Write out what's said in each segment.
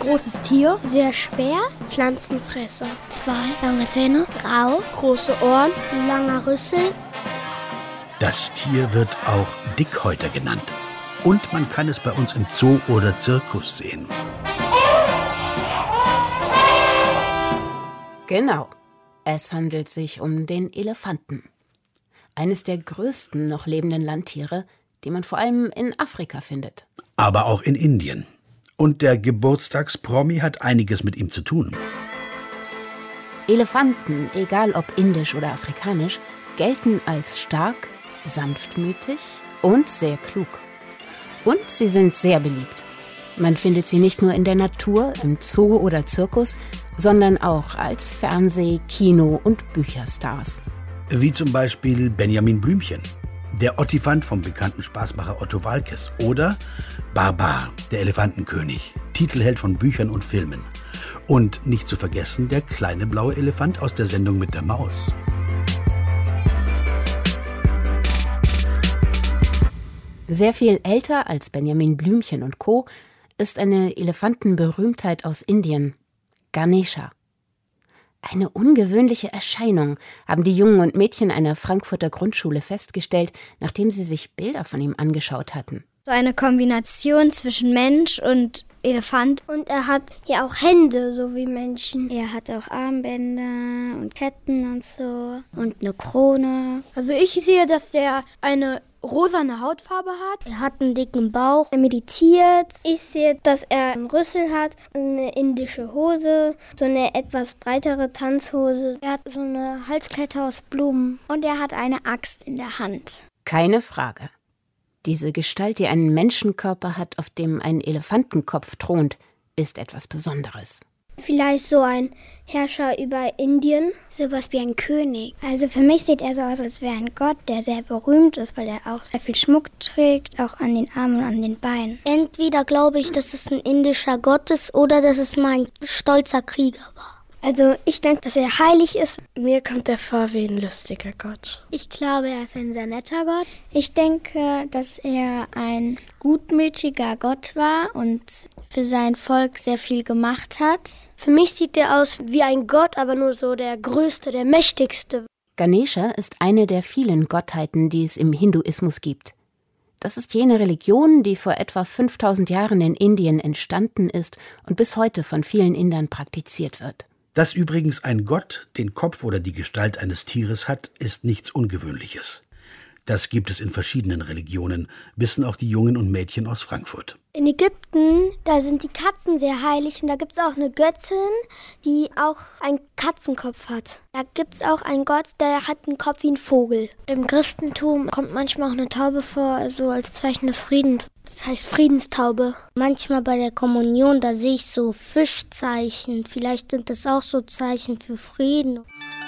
großes Tier. Sehr schwer. Pflanzenfresser. 2 lange Zähne. Grau. Große Ohren. Langer Rüssel. Das Tier wird auch Dickhäuter genannt. Und man kann es bei uns im Zoo oder Zirkus sehen. Genau. Es handelt sich um den Elefanten. Eines der größten noch lebenden Landtiere, die man vor allem in Afrika findet. Aber auch in Indien. Und der Geburtstagspromi hat einiges mit ihm zu tun. Elefanten, egal ob indisch oder afrikanisch, gelten als stark, sanftmütig und sehr klug. Und sie sind sehr beliebt. Man findet sie nicht nur in der Natur, im Zoo oder Zirkus, sondern auch als Fernseh-, Kino- und Bücherstars. Wie zum Beispiel Benjamin Blümchen, der Ottifant vom bekannten Spaßmacher Otto Waalkes. Oder Barbar, der Elefantenkönig, Titelheld von Büchern und Filmen. Und nicht zu vergessen der kleine blaue Elefant aus der Sendung mit der Maus. Sehr viel älter als Benjamin Blümchen und Co. ist eine Elefantenberühmtheit aus Indien, Ganesha. Eine ungewöhnliche Erscheinung, haben die Jungen und Mädchen einer Frankfurter Grundschule festgestellt, nachdem sie sich Bilder von ihm angeschaut hatten. So eine Kombination zwischen Mensch und Elefant. Und er hat ja auch Hände, so wie Menschen. Er hat auch Armbänder und Ketten und so. Und eine Krone. Also ich sehe, dass der eine rosane Hautfarbe hat. Er hat einen dicken Bauch. Er meditiert. Ich sehe, dass er einen Rüssel hat, eine indische Hose, so eine etwas breitere Tanzhose. Er hat so eine Halskette aus Blumen. Und er hat eine Axt in der Hand. Keine Frage. Diese Gestalt, die einen Menschenkörper hat, auf dem ein Elefantenkopf thront, ist etwas Besonderes. Vielleicht so ein Herrscher über Indien. Sowas wie ein König. Also für mich sieht er so aus, als wäre ein Gott, der sehr berühmt ist, weil er auch sehr viel Schmuck trägt, auch an den Armen und an den Beinen. Entweder glaube ich, dass es ein indischer Gott ist oder dass es mal ein stolzer Krieger war. Also ich denke, dass er heilig ist. Mir kommt er vor wie ein lustiger Gott. Ich glaube, er ist ein sehr netter Gott. Ich denke, dass er ein gutmütiger Gott war und für sein Volk sehr viel gemacht hat. Für mich sieht er aus wie ein Gott, aber nur so der größte, der mächtigste. Ganesha ist eine der vielen Gottheiten, die es im Hinduismus gibt. Das ist jene Religion, die vor etwa 5000 Jahren in Indien entstanden ist und bis heute von vielen Indern praktiziert wird. Dass übrigens ein Gott den Kopf oder die Gestalt eines Tieres hat, ist nichts Ungewöhnliches. Das gibt es in verschiedenen Religionen, wissen auch die Jungen und Mädchen aus Frankfurt. In Ägypten, da sind die Katzen sehr heilig und da gibt es auch eine Göttin, die auch einen Katzenkopf hat. Da gibt es auch einen Gott, der hat einen Kopf wie ein Vogel. Im Christentum kommt manchmal auch eine Taube vor, so als Zeichen des Friedens. Das heißt Friedenstaube. Manchmal bei der Kommunion, da sehe ich so Fischzeichen. Vielleicht sind das auch so Zeichen für Frieden.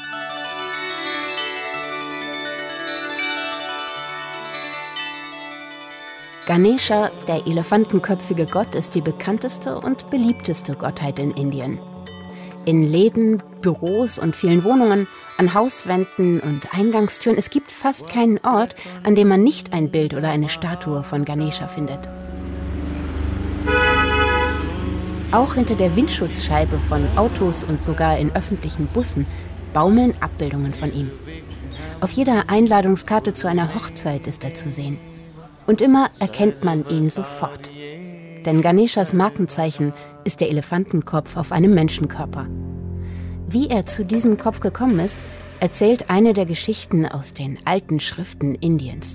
Ganesha, der elefantenköpfige Gott, ist die bekannteste und beliebteste Gottheit in Indien. In Läden, Büros und vielen Wohnungen, an Hauswänden und Eingangstüren, es gibt fast keinen Ort, an dem man nicht ein Bild oder eine Statue von Ganesha findet. Auch hinter der Windschutzscheibe von Autos und sogar in öffentlichen Bussen baumeln Abbildungen von ihm. Auf jeder Einladungskarte zu einer Hochzeit ist er zu sehen. Und immer erkennt man ihn sofort. Denn Ganeshas Markenzeichen ist der Elefantenkopf auf einem Menschenkörper. Wie er zu diesem Kopf gekommen ist, erzählt eine der Geschichten aus den alten Schriften Indiens.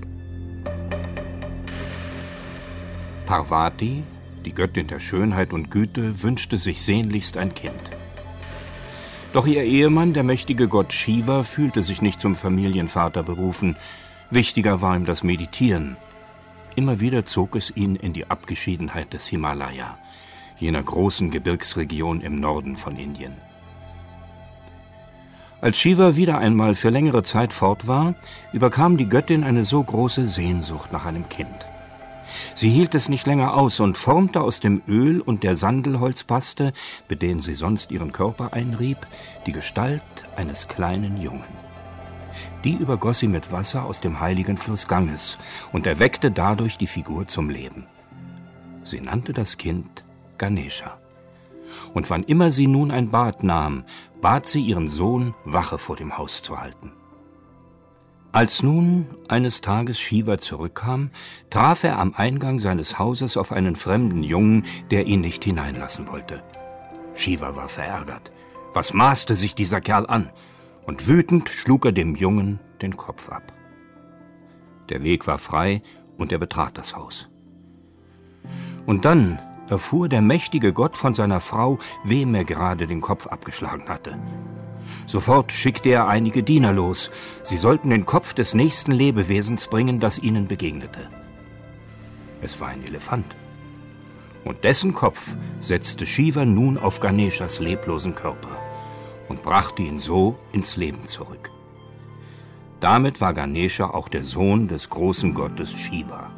Parvati, die Göttin der Schönheit und Güte, wünschte sich sehnlichst ein Kind. Doch ihr Ehemann, der mächtige Gott Shiva, fühlte sich nicht zum Familienvater berufen. Wichtiger war ihm das Meditieren. Immer wieder zog es ihn in die Abgeschiedenheit des Himalaya, jener großen Gebirgsregion im Norden von Indien. Als Shiva wieder einmal für längere Zeit fort war, überkam die Göttin eine so große Sehnsucht nach einem Kind. Sie hielt es nicht länger aus und formte aus dem Öl und der Sandelholzpaste, mit denen sie sonst ihren Körper einrieb, die Gestalt eines kleinen Jungen. Die übergoss sie mit Wasser aus dem heiligen Fluss Ganges und erweckte dadurch die Figur zum Leben. Sie nannte das Kind Ganesha. und wann immer sie nun ein Bad nahm, bat sie ihren Sohn, Wache vor dem Haus zu halten. Als nun eines Tages Shiva zurückkam, traf er am Eingang seines Hauses auf einen fremden Jungen, der ihn nicht hineinlassen wollte. Shiva war verärgert. Was maßte sich dieser Kerl an? Und wütend schlug er dem Jungen den Kopf ab. Der Weg war frei und er betrat das Haus. Und dann erfuhr der mächtige Gott von seiner Frau, wem er gerade den Kopf abgeschlagen hatte. Sofort schickte er einige Diener los. Sie sollten den Kopf des nächsten Lebewesens bringen, das ihnen begegnete. Es war ein Elefant. Und dessen Kopf setzte Shiva nun auf Ganeshas leblosen Körper und brachte ihn so ins Leben zurück. Damit war Ganesha auch der Sohn des großen Gottes Shiva.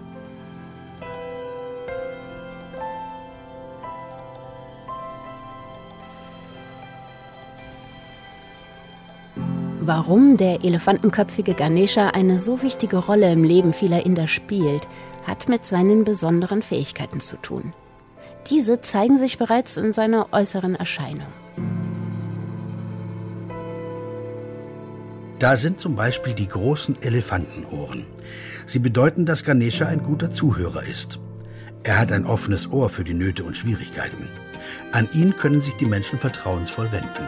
Warum der elefantenköpfige Ganesha eine so wichtige Rolle im Leben vieler Inder spielt, hat mit seinen besonderen Fähigkeiten zu tun. Diese zeigen sich bereits in seiner äußeren Erscheinung. Da sind zum Beispiel die großen Elefantenohren. Sie bedeuten, dass Ganesha ein guter Zuhörer ist. Er hat ein offenes Ohr für die Nöte und Schwierigkeiten. An ihn können sich die Menschen vertrauensvoll wenden.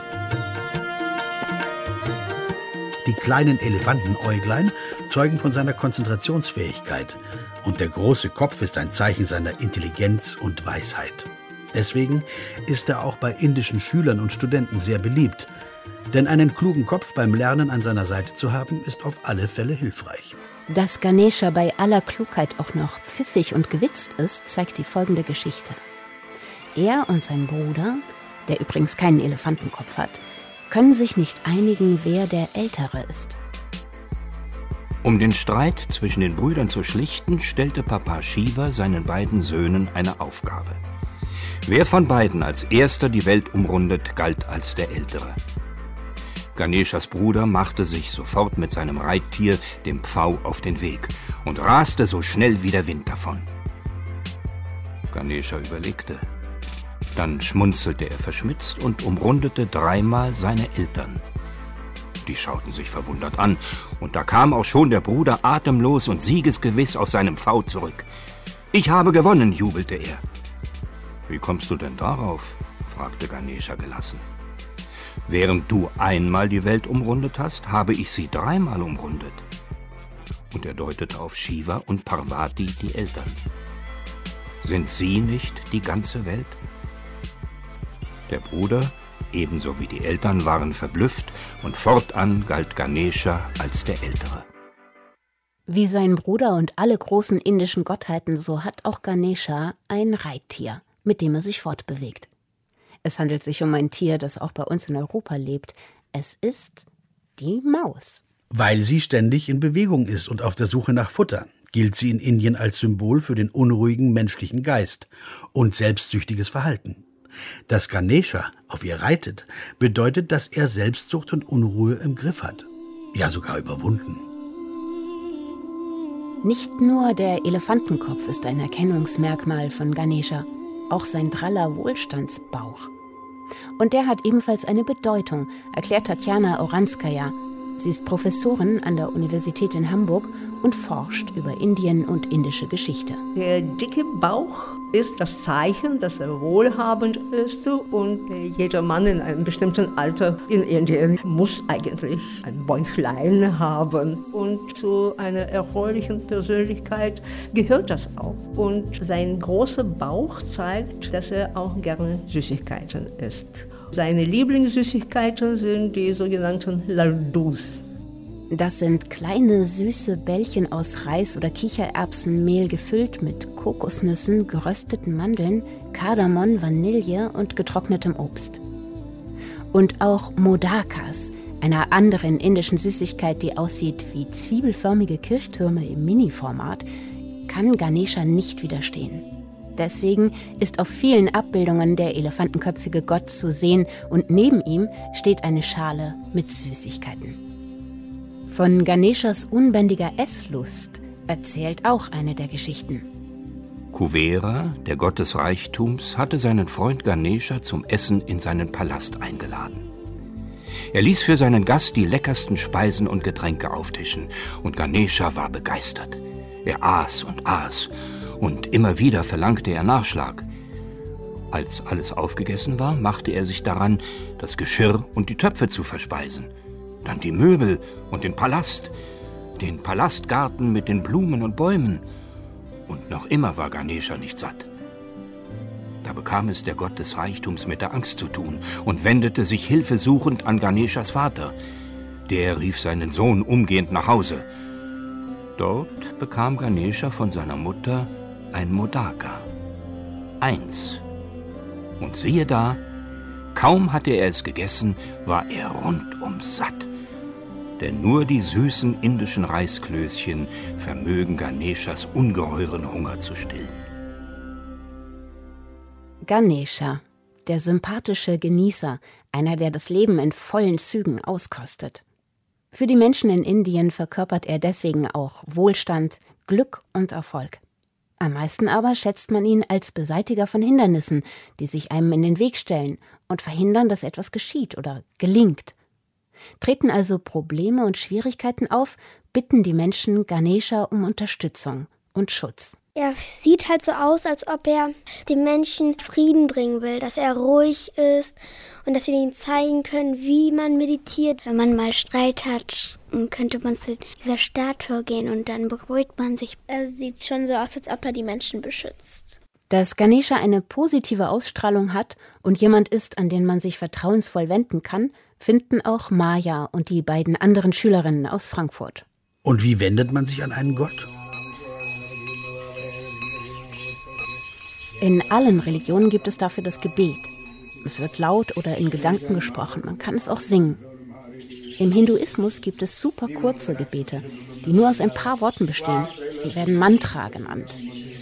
Die kleinen Elefantenäuglein zeugen von seiner Konzentrationsfähigkeit. Und der große Kopf ist ein Zeichen seiner Intelligenz und Weisheit. Deswegen ist er auch bei indischen Schülern und Studenten sehr beliebt. Denn einen klugen Kopf beim Lernen an seiner Seite zu haben, ist auf alle Fälle hilfreich. Dass Ganesha bei aller Klugheit auch noch pfiffig und gewitzt ist, zeigt die folgende Geschichte. Er und sein Bruder, der übrigens keinen Elefantenkopf hat, können sich nicht einigen, wer der Ältere ist. Um den Streit zwischen den Brüdern zu schlichten, stellte Papa Shiva seinen beiden Söhnen eine Aufgabe. Wer von beiden als erster die Welt umrundet, galt als der Ältere. Ganeshas Bruder machte sich sofort mit seinem Reittier, dem Pfau, auf den Weg und raste so schnell wie der Wind davon. Ganesha überlegte. Dann schmunzelte er verschmitzt und umrundete dreimal seine Eltern. Die schauten sich verwundert an, und da kam auch schon der Bruder atemlos und siegesgewiss auf seinem Pfau zurück. »Ich habe gewonnen«, jubelte er. »Wie kommst du denn darauf?« fragte Ganesha gelassen. »Während du einmal die Welt umrundet hast, habe ich sie dreimal umrundet.« Und er deutete auf Shiva und Parvati, die Eltern. »Sind sie nicht die ganze Welt?« Der Bruder, ebenso wie die Eltern, waren verblüfft und fortan galt Ganesha als der Ältere. Wie sein Bruder und alle großen indischen Gottheiten, so hat auch Ganesha ein Reittier, mit dem er sich fortbewegt. Es handelt sich um ein Tier, das auch bei uns in Europa lebt. Es ist die Maus. Weil sie ständig in Bewegung ist und auf der Suche nach Futter, gilt sie in Indien als Symbol für den unruhigen menschlichen Geist und selbstsüchtiges Verhalten. Dass Ganesha auf ihr reitet, bedeutet, dass er Selbstsucht und Unruhe im Griff hat. Ja, sogar überwunden. Nicht nur der Elefantenkopf ist ein Erkennungsmerkmal von Ganesha, auch sein draller Wohlstandsbauch. Und der hat ebenfalls eine Bedeutung, erklärt Tatjana Oranskaja. Sie ist Professorin an der Universität in Hamburg und forscht über Indien und indische Geschichte. Der dicke Bauch ist das Zeichen, dass er wohlhabend ist, und jeder Mann in einem bestimmten Alter in Indien muss eigentlich ein Bäuchlein haben. Und zu einer erfreulichen Persönlichkeit gehört das auch. Und sein großer Bauch zeigt, dass er auch gerne Süßigkeiten isst. Seine Lieblingssüßigkeiten sind die sogenannten Ladus. Das sind kleine, süße Bällchen aus Reis- oder Kichererbsenmehl gefüllt mit Kokosnüssen, gerösteten Mandeln, Kardamom, Vanille und getrocknetem Obst. Und auch Modakas, einer anderen indischen Süßigkeit, die aussieht wie zwiebelförmige Kirchtürme im Mini-Format, kann Ganesha nicht widerstehen. Deswegen ist auf vielen Abbildungen der elefantenköpfige Gott zu sehen und neben ihm steht eine Schale mit Süßigkeiten. Von Ganeshas unbändiger Esslust erzählt auch eine der Geschichten. Kuvera, der Gott des Reichtums, hatte seinen Freund Ganesha zum Essen in seinen Palast eingeladen. Er ließ für seinen Gast die leckersten Speisen und Getränke auftischen, und Ganesha war begeistert. Er aß und immer wieder verlangte er Nachschlag. Als alles aufgegessen war, machte er sich daran, das Geschirr und die Töpfe zu verspeisen. Dann die Möbel und den Palastgarten mit den Blumen und Bäumen. Und noch immer war Ganesha nicht satt. Da bekam es der Gott des Reichtums mit der Angst zu tun und wendete sich hilfesuchend an Ganeshas Vater. Der rief seinen Sohn umgehend nach Hause. Dort bekam Ganesha von seiner Mutter ein Modaka. 1. Und siehe da, kaum hatte er es gegessen, war er rundum satt. Denn nur die süßen indischen Reisklößchen vermögen Ganeshas ungeheuren Hunger zu stillen. Ganesha, der sympathische Genießer, einer, der das Leben in vollen Zügen auskostet. Für die Menschen in Indien verkörpert er deswegen auch Wohlstand, Glück und Erfolg. Am meisten aber schätzt man ihn als Beseitiger von Hindernissen, die sich einem in den Weg stellen und verhindern, dass etwas geschieht oder gelingt. Treten also Probleme und Schwierigkeiten auf, bitten die Menschen Ganesha um Unterstützung und Schutz. Er sieht halt so aus, als ob er den Menschen Frieden bringen will, dass er ruhig ist und dass sie ihnen zeigen können, wie man meditiert. Wenn man mal Streit hat, könnte man zu dieser Statue gehen und dann beruhigt man sich. Er sieht schon so aus, als ob er die Menschen beschützt. Dass Ganesha eine positive Ausstrahlung hat und jemand ist, an den man sich vertrauensvoll wenden kann, finden auch Maya und die beiden anderen Schülerinnen aus Frankfurt. Und wie wendet man sich an einen Gott? In allen Religionen gibt es dafür das Gebet. Es wird laut oder in Gedanken gesprochen, man kann es auch singen. Im Hinduismus gibt es super kurze Gebete, die nur aus ein paar Worten bestehen. Sie werden Mantra genannt.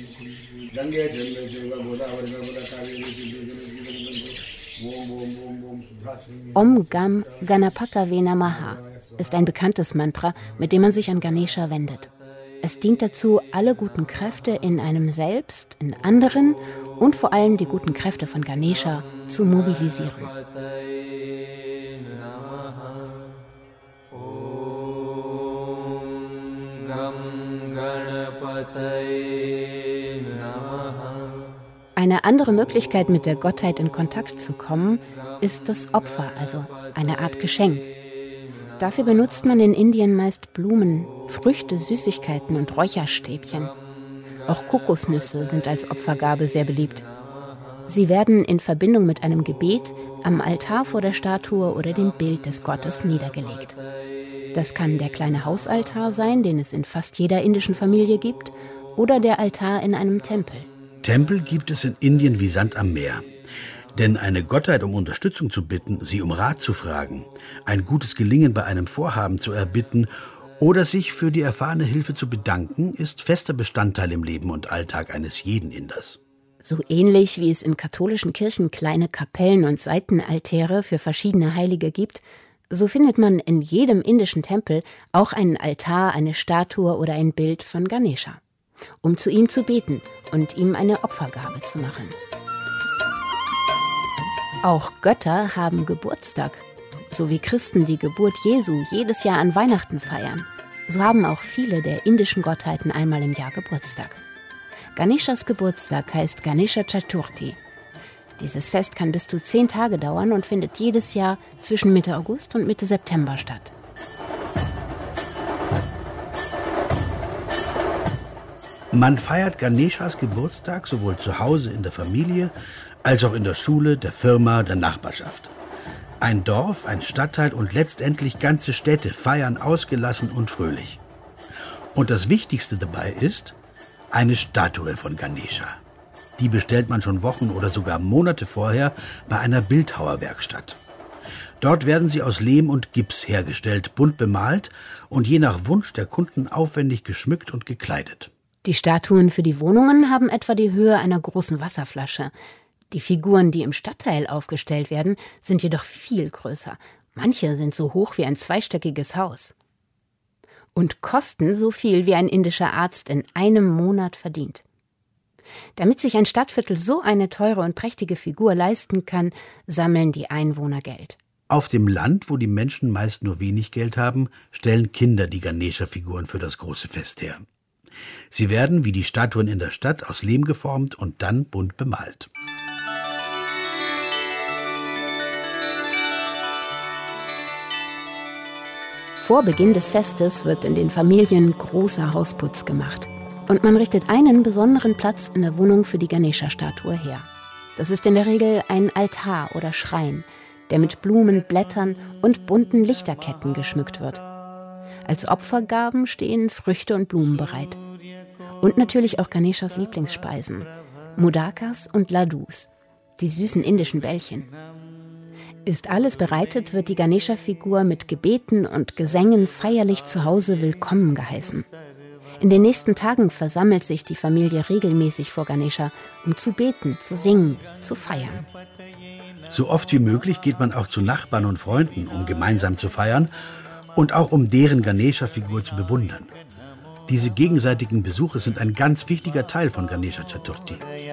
Om Gam Ganapataye Namaha ist ein bekanntes Mantra, mit dem man sich an Ganesha wendet. Es dient dazu, alle guten Kräfte in einem selbst, in anderen und vor allem die guten Kräfte von Ganesha zu mobilisieren. Eine andere Möglichkeit, mit der Gottheit in Kontakt zu kommen, ist das Opfer, also eine Art Geschenk. Dafür benutzt man in Indien meist Blumen, Früchte, Süßigkeiten und Räucherstäbchen. Auch Kokosnüsse sind als Opfergabe sehr beliebt. Sie werden in Verbindung mit einem Gebet am Altar vor der Statue oder dem Bild des Gottes niedergelegt. Das kann der kleine Hausaltar sein, den es in fast jeder indischen Familie gibt, oder der Altar in einem Tempel. Tempel gibt es in Indien wie Sand am Meer. Denn eine Gottheit um Unterstützung zu bitten, sie um Rat zu fragen, ein gutes Gelingen bei einem Vorhaben zu erbitten oder sich für die erfahrene Hilfe zu bedanken, ist fester Bestandteil im Leben und Alltag eines jeden Inders. So ähnlich wie es in katholischen Kirchen kleine Kapellen und Seitenaltäre für verschiedene Heilige gibt, so findet man in jedem indischen Tempel auch einen Altar, eine Statue oder ein Bild von Ganesha, um zu ihm zu beten und ihm eine Opfergabe zu machen. Auch Götter haben Geburtstag. So wie Christen die Geburt Jesu jedes Jahr an Weihnachten feiern, so haben auch viele der indischen Gottheiten einmal im Jahr Geburtstag. Ganeshas Geburtstag heißt Ganesha Chaturthi. Dieses Fest kann bis zu 10 Tage dauern und findet jedes Jahr zwischen Mitte August und Mitte September statt. Man feiert Ganeshas Geburtstag sowohl zu Hause in der Familie als auch in der Schule, der Firma, der Nachbarschaft. Ein Dorf, ein Stadtteil und letztendlich ganze Städte feiern ausgelassen und fröhlich. Und das Wichtigste dabei ist eine Statue von Ganesha. Die bestellt man schon Wochen oder sogar Monate vorher bei einer Bildhauerwerkstatt. Dort werden sie aus Lehm und Gips hergestellt, bunt bemalt und je nach Wunsch der Kunden aufwendig geschmückt und gekleidet. Die Statuen für die Wohnungen haben etwa die Höhe einer großen Wasserflasche. Die Figuren, die im Stadtteil aufgestellt werden, sind jedoch viel größer. Manche sind so hoch wie ein zweistöckiges Haus. Und kosten so viel, wie ein indischer Arzt in einem Monat verdient. Damit sich ein Stadtviertel so eine teure und prächtige Figur leisten kann, sammeln die Einwohner Geld. Auf dem Land, wo die Menschen meist nur wenig Geld haben, stellen Kinder die Ganesha-Figuren für das große Fest her. Sie werden, wie die Statuen in der Stadt, aus Lehm geformt und dann bunt bemalt. Vor Beginn des Festes wird in den Familien großer Hausputz gemacht. Und man richtet einen besonderen Platz in der Wohnung für die Ganesha-Statue her. Das ist in der Regel ein Altar oder Schrein, der mit Blumen, Blättern und bunten Lichterketten geschmückt wird. Als Opfergaben stehen Früchte und Blumen bereit. Und natürlich auch Ganeshas Lieblingsspeisen, Modakas und Ladus, die süßen indischen Bällchen. Ist alles bereitet, wird die Ganesha-Figur mit Gebeten und Gesängen feierlich zu Hause willkommen geheißen. In den nächsten Tagen versammelt sich die Familie regelmäßig vor Ganesha, um zu beten, zu singen, zu feiern. So oft wie möglich geht man auch zu Nachbarn und Freunden, um gemeinsam zu feiern und auch um deren Ganesha-Figur zu bewundern. Diese gegenseitigen Besuche sind ein ganz wichtiger Teil von Ganesha Chaturthi.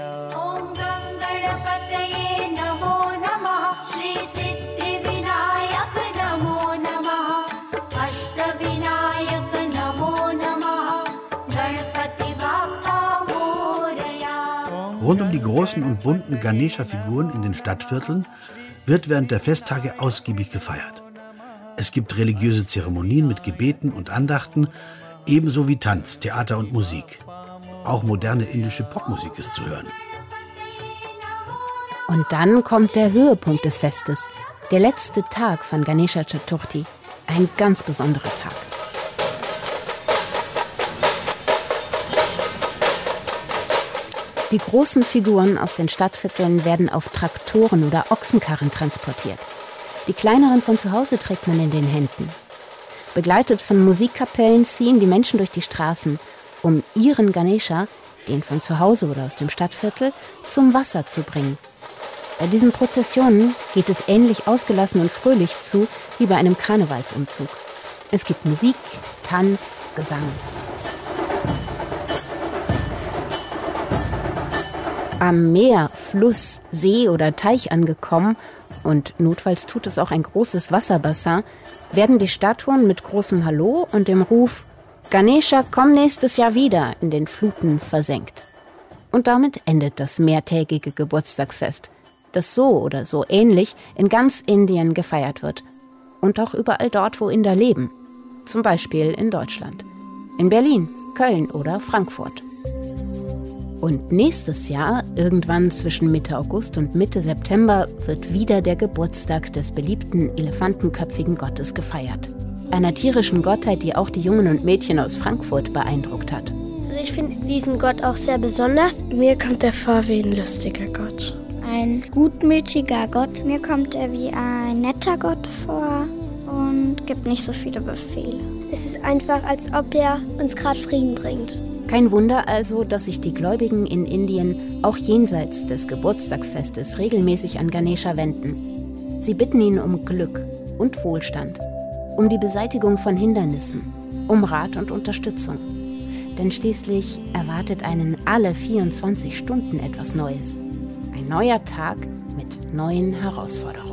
Rund um die großen und bunten Ganesha-Figuren in den Stadtvierteln wird während der Festtage ausgiebig gefeiert. Es gibt religiöse Zeremonien mit Gebeten und Andachten, ebenso wie Tanz, Theater und Musik. Auch moderne indische Popmusik ist zu hören. Und dann kommt der Höhepunkt des Festes, der letzte Tag von Ganesha Chaturthi, ein ganz besonderer Tag. Die großen Figuren aus den Stadtvierteln werden auf Traktoren oder Ochsenkarren transportiert. Die kleineren von zu Hause trägt man in den Händen. Begleitet von Musikkapellen ziehen die Menschen durch die Straßen, um ihren Ganesha, den von zu Hause oder aus dem Stadtviertel, zum Wasser zu bringen. Bei diesen Prozessionen geht es ähnlich ausgelassen und fröhlich zu wie bei einem Karnevalsumzug. Es gibt Musik, Tanz, Gesang. Am Meer, Fluss, See oder Teich angekommen, und notfalls tut es auch ein großes Wasserbassin, werden die Statuen mit großem Hallo und dem Ruf »Ganesha, komm nächstes Jahr wieder« in den Fluten versenkt. Und damit endet das mehrtägige Geburtstagsfest, das so oder so ähnlich in ganz Indien gefeiert wird. Und auch überall dort, wo Inder leben. Zum Beispiel in Deutschland. In Berlin, Köln oder Frankfurt. Und nächstes Jahr, irgendwann zwischen Mitte August und Mitte September, wird wieder der Geburtstag des beliebten elefantenköpfigen Gottes gefeiert. Einer tierischen Gottheit, die auch die Jungen und Mädchen aus Frankfurt beeindruckt hat. Also ich finde diesen Gott auch sehr besonders. Mir kommt er vor wie ein lustiger Gott. Ein gutmütiger Gott. Mir kommt er wie ein netter Gott vor und gibt nicht so viele Befehle. Es ist einfach, als ob er uns gerade Frieden bringt. Kein Wunder also, dass sich die Gläubigen in Indien auch jenseits des Geburtstagsfestes regelmäßig an Ganesha wenden. Sie bitten ihn um Glück und Wohlstand, um die Beseitigung von Hindernissen, um Rat und Unterstützung. Denn schließlich erwartet einen alle 24 Stunden etwas Neues. Ein neuer Tag mit neuen Herausforderungen.